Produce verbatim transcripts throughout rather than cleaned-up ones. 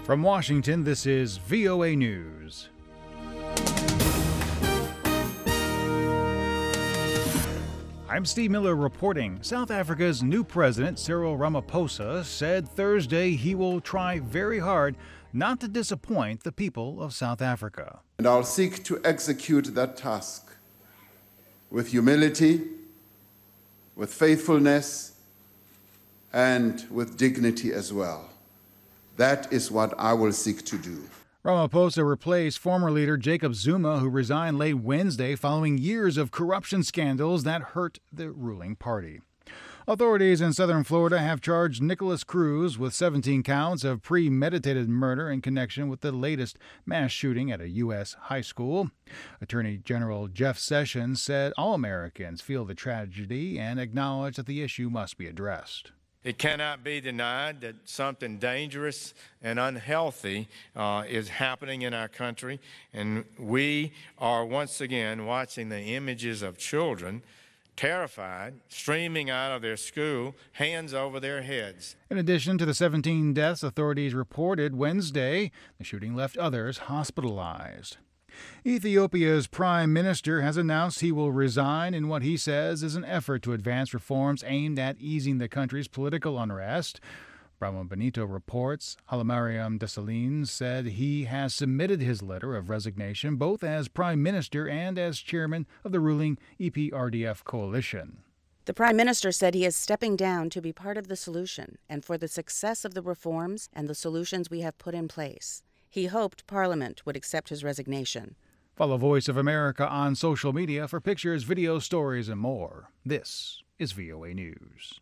From Washington, this is V O A News. I'm Steve Miller reporting. South Africa's new president, Cyril Ramaphosa, said Thursday he will try very hard not to disappoint the people of South Africa. And I'll seek to execute that task with humility, with faithfulness, and with dignity as well. That is what I will seek to do. Ramaphosa replaced former leader Jacob Zuma, who resigned late Wednesday following years of corruption scandals that hurt the ruling party. Authorities in southern Florida have charged Nicholas Cruz with seventeen counts of premeditated murder in connection with the latest mass shooting at a U S high school. Attorney General Jeff Sessions said all Americans feel the tragedy and acknowledge that the issue must be addressed. It cannot be denied that something dangerous and unhealthy uh, is happening in our country, and we are once again watching the images of children terrified, streaming out of their school, hands over their heads. In addition to the seventeen deaths authorities reported Wednesday, the shooting left others hospitalized. Ethiopia's prime minister has announced he will resign in what he says is an effort to advance reforms aimed at easing the country's political unrest. Brahma Benito reports Hailemariam Desalegn said he has submitted his letter of resignation both as prime minister and as chairman of the ruling E P R D F coalition. The prime minister said he is stepping down to be part of the solution and for the success of the reforms and the solutions we have put in place. He hoped Parliament would accept his resignation. Follow Voice of America on social media for pictures, video, stories, and more. This is V O A News.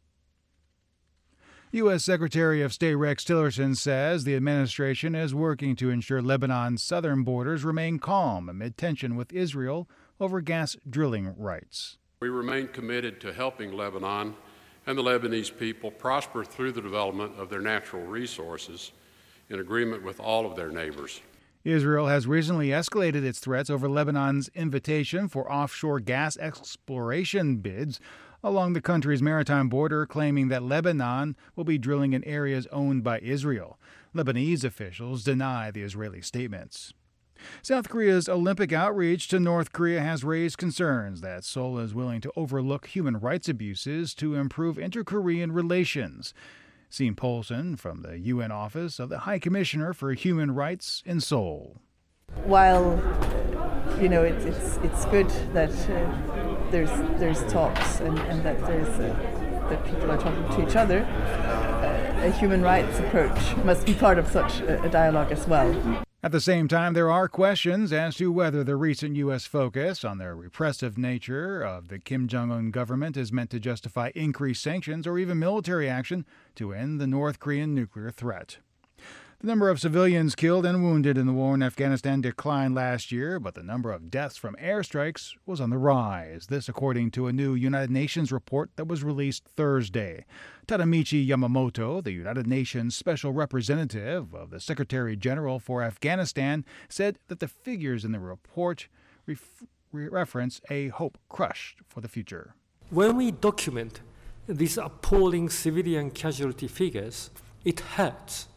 U S. Secretary of State Rex Tillerson says the administration is working to ensure Lebanon's southern borders remain calm amid tension with Israel over gas drilling rights. We remain committed to helping Lebanon and the Lebanese people prosper through the development of their natural resources in agreement with all of their neighbors. Israel has recently escalated its threats over Lebanon's invitation for offshore gas exploration bids along the country's maritime border, claiming that Lebanon will be drilling in areas owned by Israel. Lebanese officials deny the Israeli statements. South Korea's Olympic outreach to North Korea has raised concerns that Seoul is willing to overlook human rights abuses to improve inter-Korean relations. Sean Polson from the U N Office of the High Commissioner for Human Rights in Seoul. While, you know, it's it's, it's good that uh, there's there's talks and, and that there's uh, that people are talking to each other, uh, a human rights approach must be part of such a, a dialogue as well. At the same time, there are questions as to whether the recent U S focus on the repressive nature of the Kim Jong-un government is meant to justify increased sanctions or even military action to end the North Korean nuclear threat. The number of civilians killed and wounded in the war in Afghanistan declined last year, but the number of deaths from airstrikes was on the rise. This according to a new United Nations report that was released Thursday. Tadamichi Yamamoto, the United Nations Special Representative of the Secretary General for Afghanistan, said that the figures in the report ref- reference a hope crushed for the future. When we document these appalling civilian casualty figures, it hurts.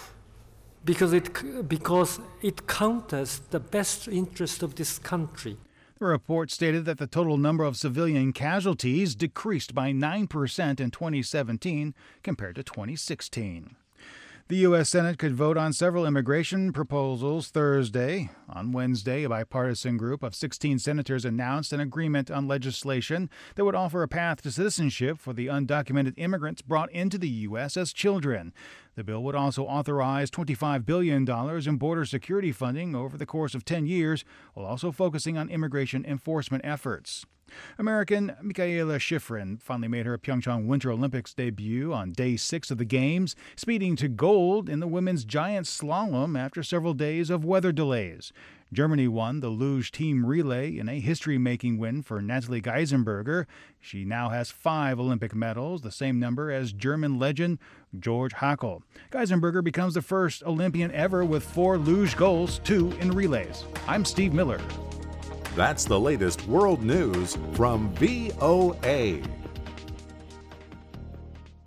Because it, because it counters the best interest of this country. The report stated that the total number of civilian casualties decreased by nine percent in twenty seventeen compared to twenty sixteen. The U S. Senate could vote on several immigration proposals Thursday. On Wednesday, a bipartisan group of sixteen senators announced an agreement on legislation that would offer a path to citizenship for the undocumented immigrants brought into the U S as children. The bill would also authorize twenty-five billion dollars in border security funding over the course of ten years, while also focusing on immigration enforcement efforts. American Mikaela Shiffrin finally made her Pyeongchang Winter Olympics debut on day six of the Games, speeding to gold in the women's giant slalom after several days of weather delays. Germany won the luge team relay in a history-making win for Natalie Geisenberger. She now has five Olympic medals, the same number as German legend George Hackl. Geisenberger becomes the first Olympian ever with four luge goals, two in relays. I'm Steve Miller. That's the latest world news from V O A.